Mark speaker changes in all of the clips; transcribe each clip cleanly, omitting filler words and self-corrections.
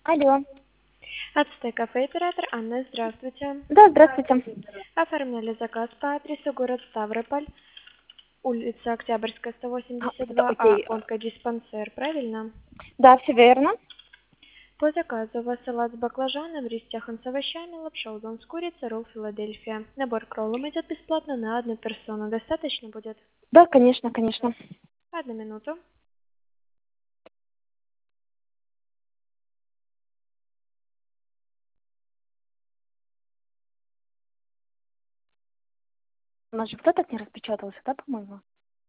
Speaker 1: Алло.
Speaker 2: Ацтек кафе оператор Анна, здравствуйте.
Speaker 1: Да, здравствуйте.
Speaker 2: Оформляли заказ по адресу город Ставрополь, улица Октябрьская,
Speaker 1: Да,
Speaker 2: 182А,
Speaker 1: окей.
Speaker 2: онкодиспансер, правильно?
Speaker 1: Да, все верно.
Speaker 2: По заказу у вас салат с баклажаном, рис тяхан с овощами, лапша удон с курицей, ролл Филадельфия. Набор к роллам идет бесплатно на одну персону. Достаточно будет?
Speaker 1: Да, конечно, конечно.
Speaker 2: Одну минуту.
Speaker 1: У нас же кто так не распечатался, да, по-моему?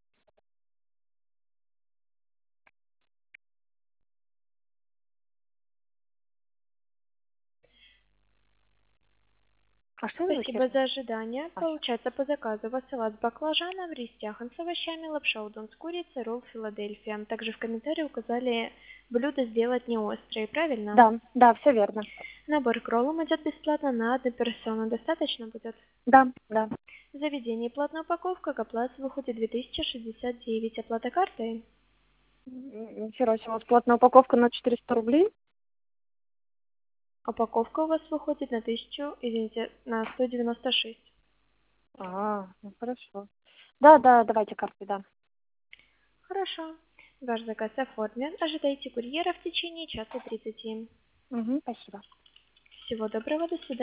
Speaker 1: А что это за
Speaker 2: Спасибо
Speaker 1: херня?
Speaker 2: за ожидание.
Speaker 1: А, щас.
Speaker 2: Получается, по заказу у вас салат с баклажаном, рис тяхан с овощами, лапша удон с курицей, ролл Филадельфия. Также в комментарии указали блюдо сделать не острые, правильно?
Speaker 1: Да, да, все верно.
Speaker 2: Набор к роллам идет бесплатно на одну персону. Достаточно будет?
Speaker 1: Да, да.
Speaker 2: В заведении платная упаковка, к оплате выходит 2069. Оплата картой?
Speaker 1: Нихера себе, у вас платная упаковка на 400 рублей?
Speaker 2: Упаковка у вас выходит на 1000, извините, на 196.
Speaker 1: Ну хорошо. Да, да, давайте карты, да.
Speaker 2: Хорошо. Ваш заказ оформлен. Ожидайте курьера в течение часа 30.
Speaker 1: Угу, спасибо.
Speaker 2: Всего доброго, до свидания.